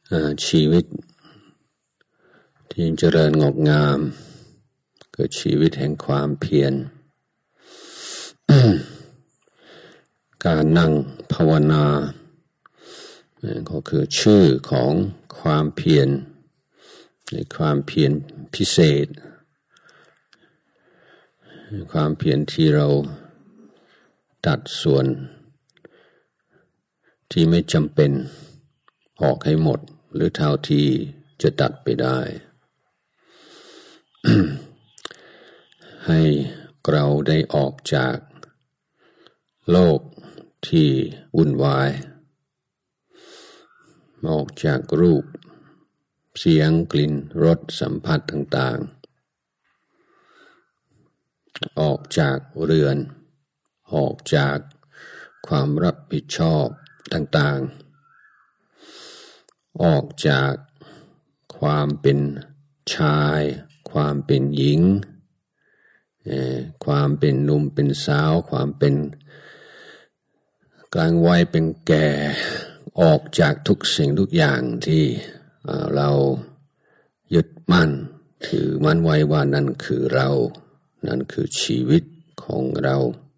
ชีวิตที่เจริญงอกงามคือชีวิตแห่งความเพียร การนั่งภาวนาก็คือชื่อของความเพียรในความเพียรพิเศษความเพียรที่เราตัดส่วนที่ไม่จำเป็นออกให้หมดหรือเท่าที่จะตัดไปได้ ให้เราได้ออกจากโลกที่วุ่นวายออกจากรูปเสียงกลิ่นรสสัมผัสต่างๆออกจากเรือนออกจากความรับผิดชอบต่างๆออกจากความเป็นชายความเป็นหญิงความเป็นหนุ่มเป็นสาวความเป็นกลางวัยเป็นแก่ออกจากทุกสิ่งทุกอย่างที่เรายึดมั่นถือมั่นไว้ว่านั่นคือเรานั่นคือชีวิตของเรา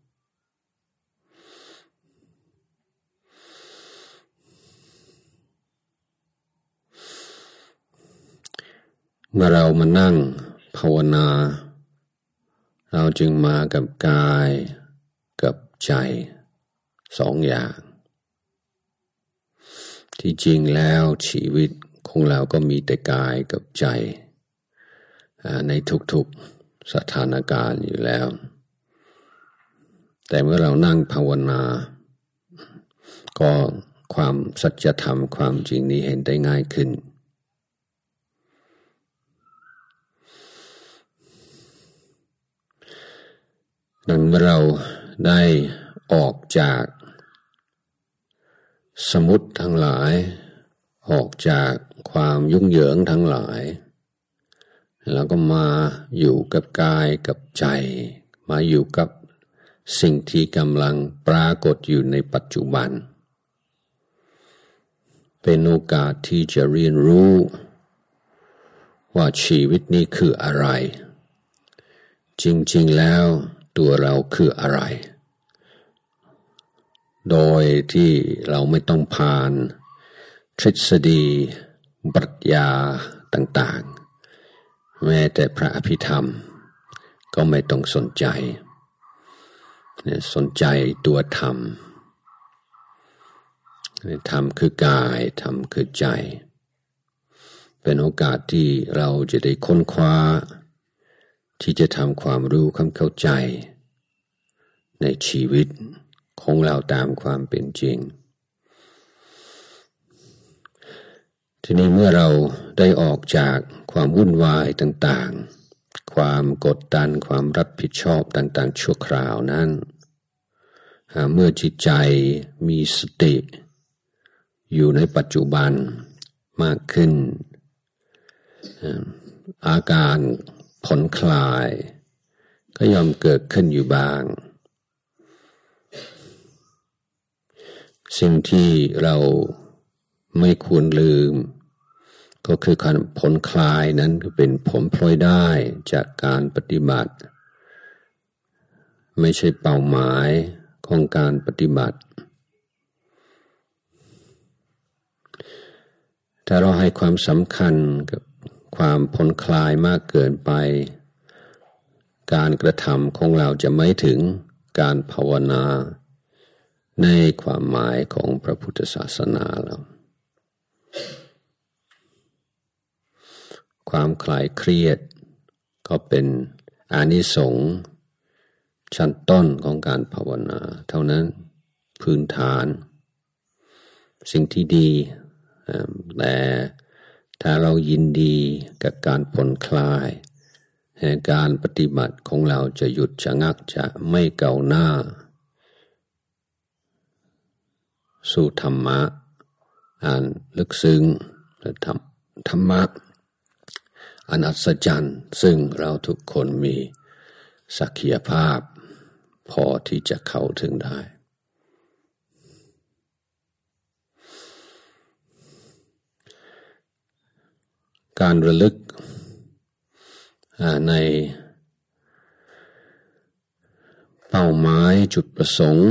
เมื่อเรามานั่งภาวนาเราจึงมากับกายกับใจสองอย่างที่จริงแล้วชีวิตของเราก็มีแต่กายกับใจในทุกๆสถานการณ์อยู่แล้วแต่เมื่อเรานั่งภาวนาก็ความสัจธรรมความจริงนี้เห็นได้ง่ายขึ้นดังเมื่อเราได้ออกจากสมุติทั้งหลายออกจากความยุ่งเหยิงทั้งหลายแล้วก็มาอยู่กับกายกับใจมาอยู่กับสิ่งที่กำลังปรากฏอยู่ในปัจจุบันเป็นโอกาสที่จะเรียนรู้ว่าชีวิตนี้คืออะไรจริงๆแล้วตัวเราคืออะไรโดยที่เราไม่ต้องผ่านทฤษฎีปรัชญาต่างๆแม้แต่พระอภิธรรมก็ไม่ต้องสนใจสนใจตัวธรรมธรรมคือกายธรรมคือใจเป็นโอกาสที่เราจะได้ค้นคว้าที่จะทำความรู้ความเข้าใจในชีวิตของเราตามความเป็นจริงทีนี้เมื่อเราได้ออกจากความวุ่นวายต่างๆความกดดันความรับผิดชอบต่างๆชั่วคราวนั้นเมื่อจิตใจมีสติอยู่ในปัจจุบันมากขึ้นอาการผ่อนคลายก็ย่อมเกิดขึ้นอยู่บ้างสิ่งที่เราไม่ควรลืมก็คือการผ่อนคลายนั้นคือเป็นผลพลอยได้จากการปฏิบัติไม่ใช่เป้าหมายของการปฏิบัติถ้าเราให้ความสำคัญกับความผ่อนคลายมากเกินไปการกระทำของเราจะไม่ถึงการภาวนาในความหมายของพระพุทธศาสนาแล้วความคลายเครียดก็เป็นอานิสงส์ชั้นต้นของการภาวนาเท่านั้นพื้นฐานสิ่งที่ดีแต่ถ้าเรายินดีกับการผ่อนคลายการปฏิบัติของเราจะหยุดชะงักจะไม่ก้าวหน้าสู่ธรรมะอันลึกซึ้งและธรรมะอันอัศจรรย์ซึ่งเราทุกคนมีศักยภาพพอที่จะเข้าถึงได้ ฉการระลึกในเป้าหมายจุดประสงค์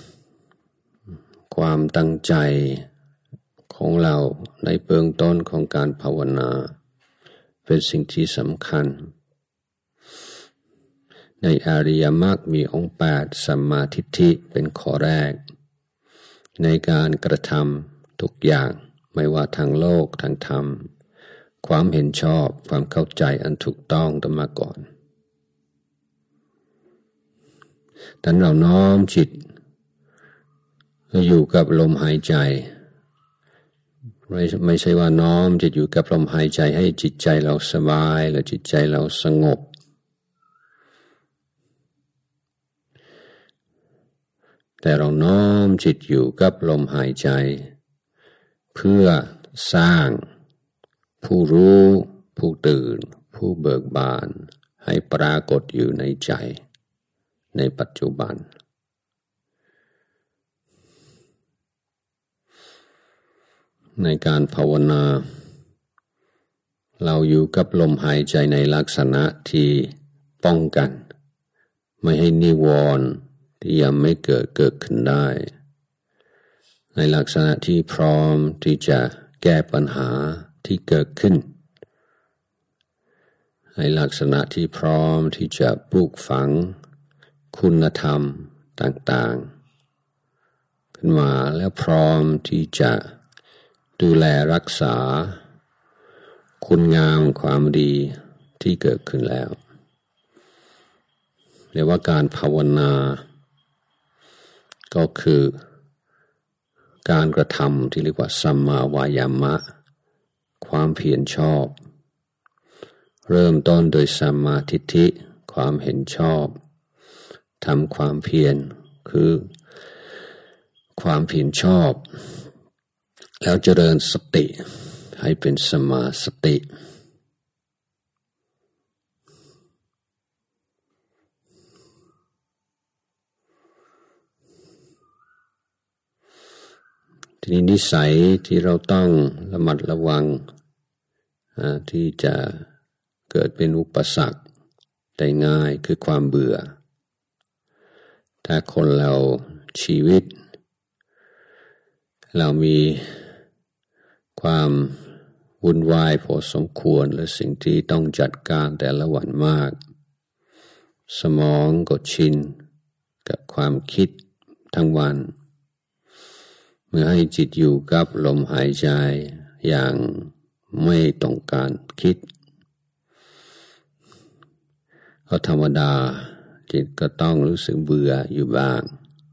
ความตั้งใจของเราในเบื้องต้นของการภาวนาเป็นสิ่งที่สำคัญในอริยมรรคมีองค์8สัมมาทิฏฐิเป็นข้อแรกในการกระทำทุกอย่างไม่ว่าทางโลกทางธรรมความเห็นชอบความเข้าใจอันถูกต้องต้องมาก่อนดังนั้นเราน้อมจิตอยู่กับลมหายใจไม่ใช่ว่าน้อมจิตอยู่กับลมหายใจให้จิตใจเราสบายหรือจิตใจเราสงบแต่เราน้อมจิตอยู่กับลมหายใจเพื่อสร้างผู้รู้ผู้ตื่นผู้เบิกบานให้ปรากฏอยู่ในใจในปัจจุบันในการภาวนาเราอยู่กับลมหายใจในลักษณะที่ป้องกันไม่ให้นิวรณ์ที่ยังไม่เกิดขึ้นได้ในลักษณะที่พร้อมที่จะแก้ปัญหาที่เกิดขึ้นในลักษณะที่พร้อมที่จะปลูกฝังคุณธรรมต่างๆขึ้นมาแล้วพร้อมที่จะดูแลรักษาคุณงามความดีที่เกิดขึ้นแล้วเรียกว่าการภาวนาก็คือการกระทำที่เรียกว่าสัมมาวายามะความเพียรชอบเริ่มต้นโดยสัมมาทิฏฐิความเห็นชอบทำความเพียรคือความเพียรชอบแล้วเจริญสติให้เป็นสัมมาสติทีนี้นิสัยที่เราต้องระมัดระวังที่จะเกิดเป็นอุปสรรคได้ง่ายคือความเบื่อถ้าคนเราชีวิตเรามีความวุ่นวายพอสมควรและสิ่งที่ต้องจัดการแต่ละวันมากสมองก็ชินกับความคิดทั้งวันเมื่อให้จิตอยู่กับลมหายใจอย่างไม่ต้องการคิดก็ธรรมดาจิตก็ต้องรู้สึกเบื่ออยู่บ้าง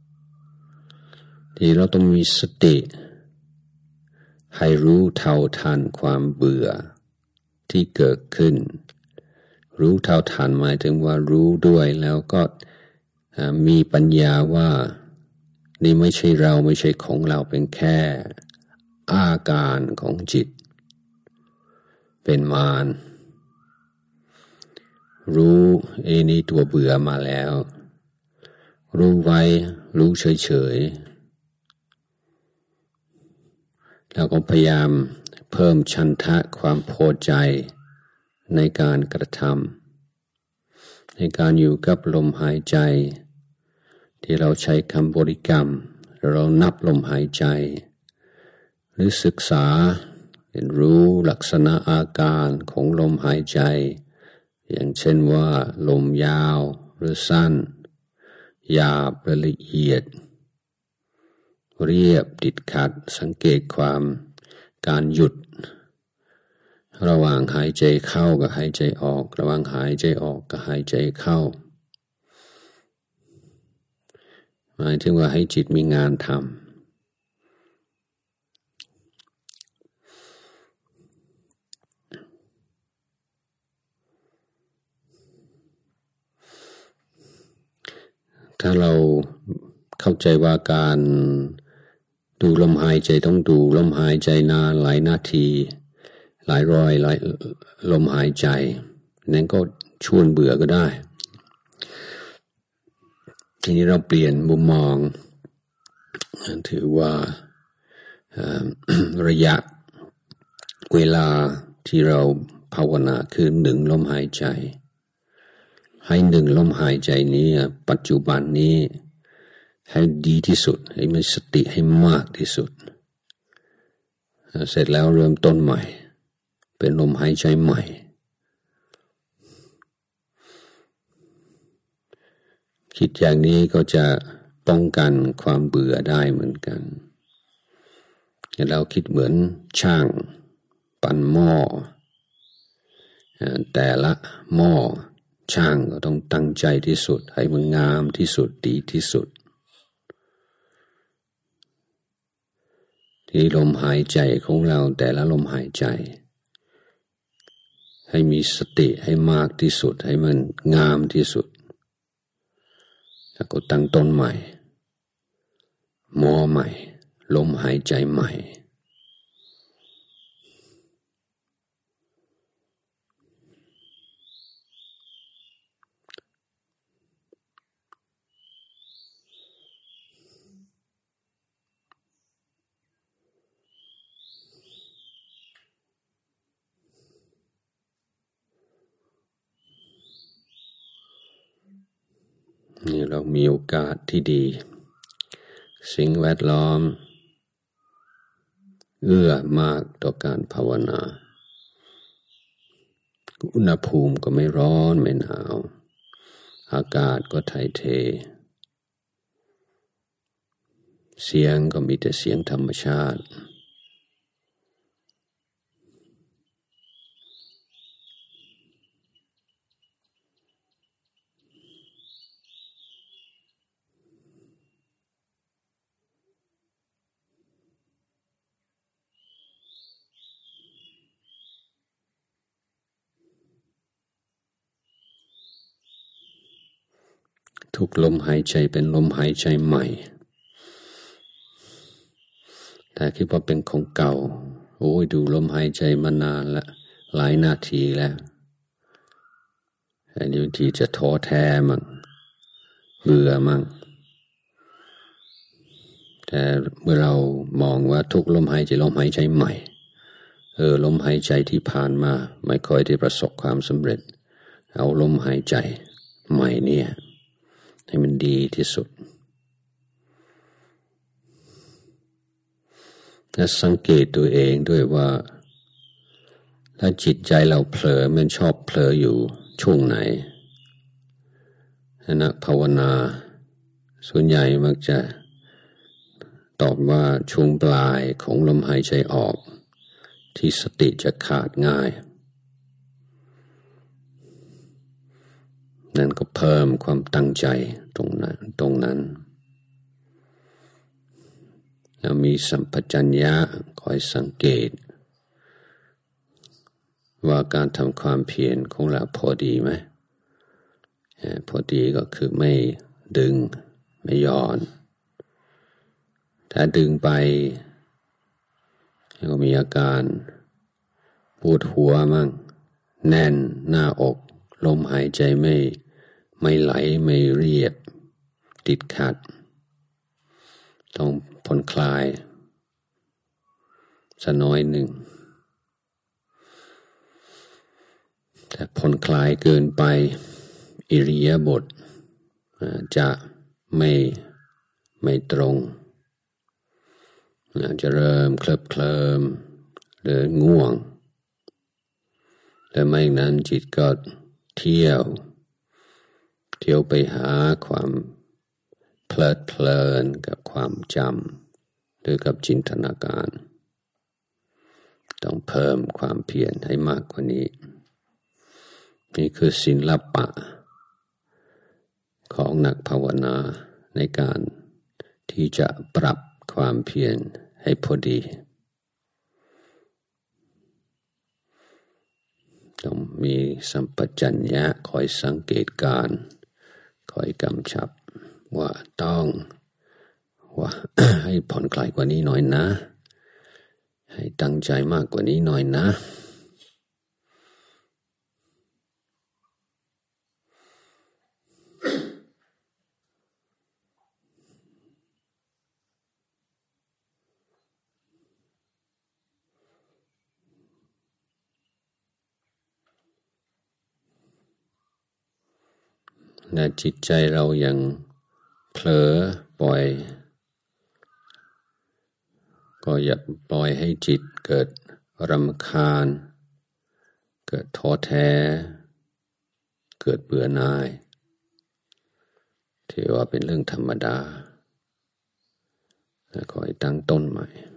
ที่เราต้องมีสติให้รู้เท่าทันความเบื่อที่เกิดขึ้นรู้เท่าทันหมายถึงว่ารู้ด้วยแล้วก็มีปัญญาว่านี่ไม่ใช่เราไม่ใช่ของเราเป็นแค่อาการของจิตเป็นมารรู้นี่ตัวเบื่อมาแล้วรู้ไว้รู้เฉยๆแล้วก็พยายามเพิ่มฉันทะความพอใจในการกระทำในการอยู่กับลมหายใจที่เราใช้คำบริกรรมเรานับลมหายใจหรือศึกษาเรียนรู้ลักษณะอาการของลมหายใจอย่างเช่นว่าลมยาวหรือสั้นหยาบหรือละเอียดเรียบติดขัดสังเกตความการหยุดระหว่างหายใจเข้ากับหายใจออกระหว่างหายใจออกกับหายใจเข้าหมายถึงว่าให้จิตมีงานทำถ้าเราเข้าใจว่าการดูลมหายใจต้องดูลมหายใจนานหลายนาทีหลายร้อยลมหายใจนั้นก็ชวนเบื่อก็ได้ทีนี้เราเปลี่ยนมุมมองถือว่าระยะเวลาที่เราภาวนาคือหนึ่งลมหายใจให้หนึ่งลมหายใจนี้ปัจจุบันนี้ให้ดีที่สุดให้มีสติให้มากที่สุดเสร็จแล้วเริ่มต้นใหม่เป็นลมหายใจใหม่คิดอย่างนี้ก็จะป้องกันความเบื่อได้เหมือนกันเราคิดเหมือนช่างปั้นหม้อแต่ละหม้อช่างก็ต้องตั้งใจที่สุดให้มันงามที่สุดดีที่สุดที่ลมหายใจของเราแต่ละลมหายใจให้มีสติให้มากที่สุดให้มันงามที่สุดแล้วก็ตั้งต้นใหม่หม้อใหม่ลมหายใจใหม่นี่เรามีโอกาสที่ดีสิ่งแวดล้อมเอื้อมากต่อการภาวนาอุณหภูมิก็ไม่ร้อนไม่หนาวอากาศก็ถ่ายเทเสียงก็มีแต่เสียงธรรมชาติทุกลมหายใจเป็นลมหายใจใหม่แต่คิดว่าเป็นของเก่าโอ้ยดูลมหายใจมานานละหลายนาทีแล้วอันนี้ทีจะท้อแท้มั่งเบื่อมั่งแต่เมื่อเรามองว่าทุกลมหายใจลมหายใจใหม่ลมหายใจที่ผ่านมาไม่ค่อยได้ประสบความสำเร็จเอาลมหายใจใหม่เนี่ยให้มันดีที่สุดและสังเกตตัวเองด้วยว่าถ้าจิตใจเราเผลอมันชอบเผลออยู่ช่วงไหนนักภาวนาส่วนใหญ่มักจะตอบว่าช่วงปลายของลมหายใจออกที่สติจะขาดง่ายนั่นก็เพิ่มความตั้งใจตรงนั้นแล้วมีสัมปชัญญะคอยสังเกตว่าการทำความเพียรของเราพอดีไหมพอดีก็คือไม่ดึงไม่ย่อนถ้าดึงไปก็มีอาการปวดหัวมั่งแน่นหน้าอกลมหายใจไม่ไหลไม่เรียบติดขัดต้องผ่อนคลายสักน้อยหนึ่งแต่ผ่อนคลายเกินไปอิริยาบถจะไม่ตรงจะเริ่มเคลิมหรือง่วงและไม่นั้นจิตก็เที่ยวไปหาความเพลิดเพลินกับความจำหรือกับจินตนาการต้องเพิ่มความเพียรให้มากกว่านี้นี่คือศิลปะของนักภาวนาในการที่จะปรับความเพียรให้พอดีต้องมีสัมปชัญญะคอยสังเกตการคอยกำชับว่าต้องว่า ให้ผ่อนคลายกว่านี้หน่อยนะให้ตั้งใจมากกว่านี้หน่อยนะนะจิตใจเรายังเผลอปล่อยก็อย่าปล่อยให้จิตเกิดรำคาญเกิดท้อแท้เกิดเบื่อหน่ายถือว่าเป็นเรื่องธรรมดาขอให้ตั้งต้นใหม่